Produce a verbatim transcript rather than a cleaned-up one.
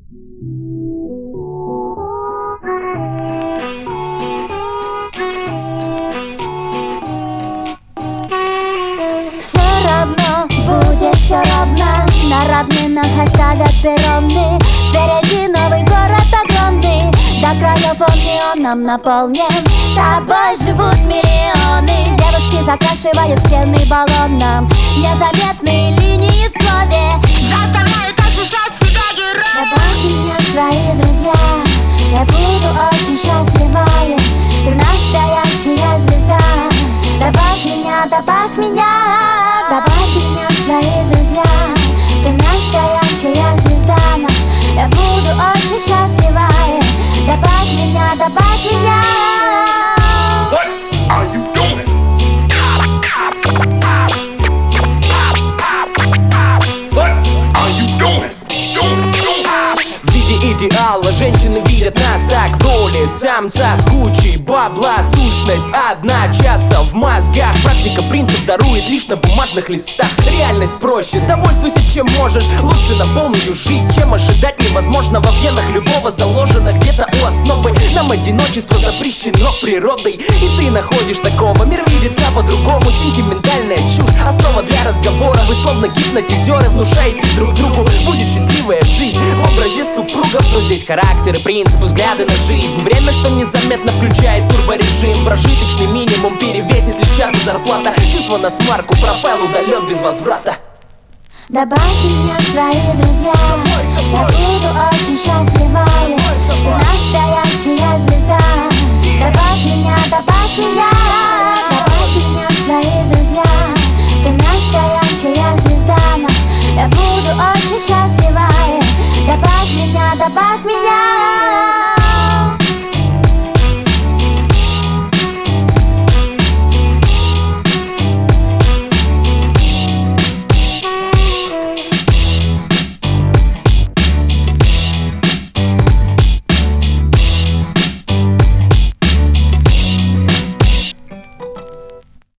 Все равно будет все равно, на равнинах оставят перроны. Впереди новый город огромный, до краев он неоном наполнен. Тобой живут миллионы. Девушки закрашивают стены баллоном, незаметные линии в слове заставляют ощущать себя героем. Добавь меня в свои друзья, я буду очень счастливая. Ты настоящая звезда. Добавь меня, добавь меня, добавь меня в свои друзья. Ты настоящая звезда. Я буду очень счастливая. Добавь меня, добавь меня. What are you doing? What are you doing? В виде идеала женщины видят нас так в роли самца с кучей бабла. Сущность одна, часто в мозгах. Практика принцип дарует лишь на бумажных листах. Реальность проще, довольствуйся чем можешь. Лучше на полную жить, чем ожидать невозможного. В генах любого заложено где-то у основы. Нам одиночество запрещено природой, и ты находишь такого. Мир видится по-другому, сентиментальная чушь. Основа для разговора, вы словно гипнотизеры внушаете друг другу. Будет счастливая жизнь в образе супругов. Но здесь характеры, принципы, взгляды на жизнь. Время, что незаметно включает турборежим. Прожиточный минимум перевесит лишь чат и зарплата. Чувство на смарку, профайл удален без возврата. Добавь меня в свои друзья, я буду очень счастливая. Ты настоящая звезда. Добавь меня, добавь меня, добавь меня в свои друзья. Ты настоящая звезда. Я буду очень счастливая. Добавь меня, добавь меня.